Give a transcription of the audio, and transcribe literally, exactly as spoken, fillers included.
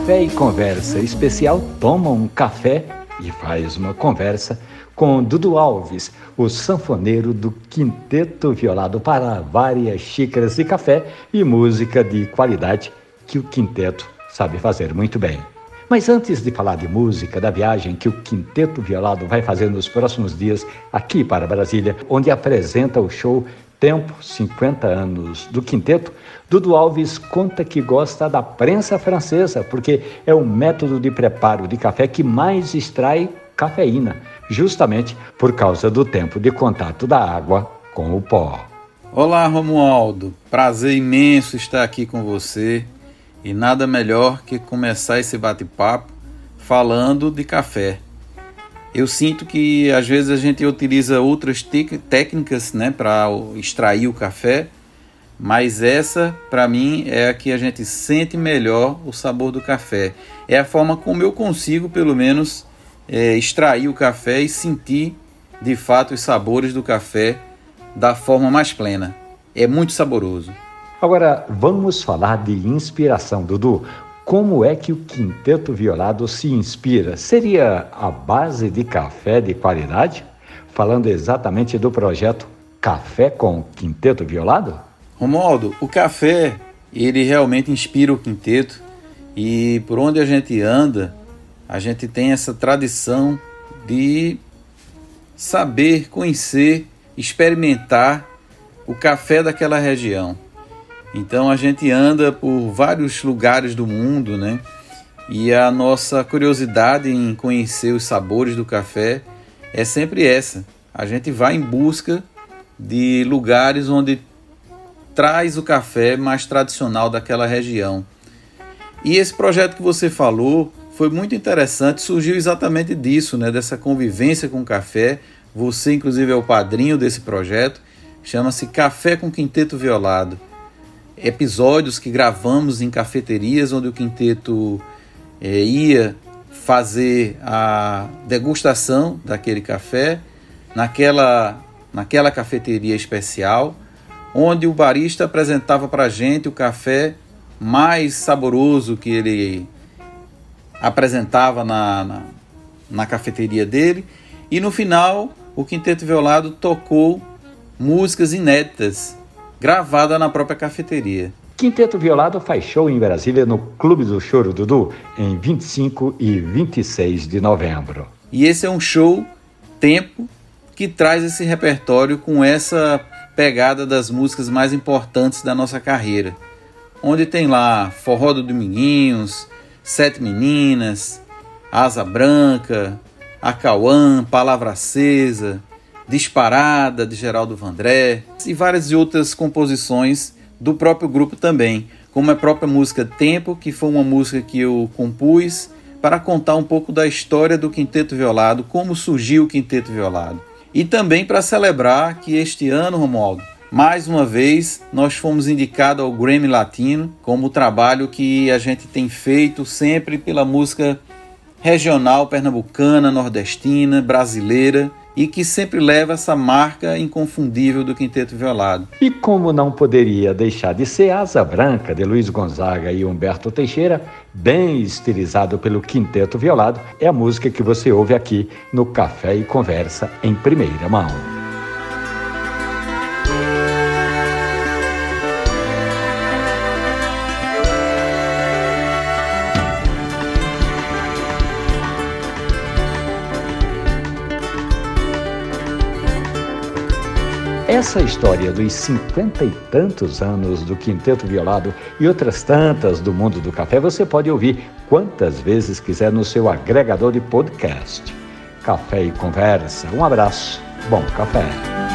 Café e Conversa especial Toma um Café e Faz uma Conversa com Dudu Alves, o sanfoneiro do Quinteto Violado, para várias xícaras de café e música de qualidade que o Quinteto sabe fazer muito bem. Mas antes de falar de música, da viagem que o Quinteto Violado vai fazer nos próximos dias aqui para Brasília, onde apresenta o show Tempo, cinquenta anos do Quinteto, Dudu Alves conta que gosta da prensa francesa, porque é o método de preparo de café que mais extrai cafeína, justamente por causa do tempo de contato da água com o pó. Olá, Romualdo, prazer imenso estar aqui com você e nada melhor que começar esse bate-papo falando de café. Eu sinto que às vezes a gente utiliza outras te- técnicas, né, para extrair o café, mas essa, para mim, é a que a gente sente melhor o sabor do café. É a forma como eu consigo, pelo menos, é, extrair o café e sentir, de fato, os sabores do café da forma mais plena. É muito saboroso. Agora, vamos falar de inspiração, Dudu. Como é que o Quinteto Violado se inspira? Seria a base de café de qualidade? Falando exatamente do projeto Café com Quinteto Violado? Romualdo, o café, ele realmente inspira o quinteto e por onde a gente anda, a gente tem essa tradição de saber, conhecer, experimentar o café daquela região. Então a gente anda por vários lugares do mundo, né? E a nossa curiosidade em conhecer os sabores do café é sempre essa. A gente vai em busca de lugares onde traz o café mais tradicional daquela região. E esse projeto que você falou foi muito interessante, surgiu exatamente disso, né? Dessa convivência com o café. Você, inclusive, é o padrinho desse projeto. Chama-se Café com Quinteto Violado. Episódios que gravamos em cafeterias onde o quinteto é, ia fazer a degustação daquele café naquela, naquela cafeteria especial, onde o barista apresentava para a gente o café mais saboroso que ele apresentava na, na, na cafeteria dele, e no final o Quinteto Violado tocou músicas inéditas gravada na própria cafeteria. Quinteto Violado faz show em Brasília no Clube do Choro, Dudu, em vinte e cinco e vinte e seis de novembro. E esse é um show tempo que traz esse repertório com essa pegada das músicas mais importantes da nossa carreira, onde tem lá Forró do Dominguinhos, Sete Meninas, Asa Branca, Acauã, Palavra Acesa, Disparada, de Geraldo Vandré, e várias outras composições do próprio grupo também, como a própria música Tempo, que foi uma música que eu compus para contar um pouco da história do Quinteto Violado, como surgiu o Quinteto Violado. E também para celebrar que este ano, Romualdo, mais uma vez, nós fomos indicados ao Grammy Latino, como o trabalho que a gente tem feito sempre pela música regional, pernambucana, nordestina, brasileira, e que sempre leva essa marca inconfundível do Quinteto Violado. E como não poderia deixar de ser, Asa Branca, de Luiz Gonzaga e Humberto Teixeira, bem estilizado pelo Quinteto Violado, é a música que você ouve aqui no Café e Conversa em primeira mão. Essa história dos cinquenta e tantos anos do Quinteto Violado e outras tantas do mundo do café você pode ouvir quantas vezes quiser no seu agregador de podcast. Café e Conversa. Um abraço. Bom café.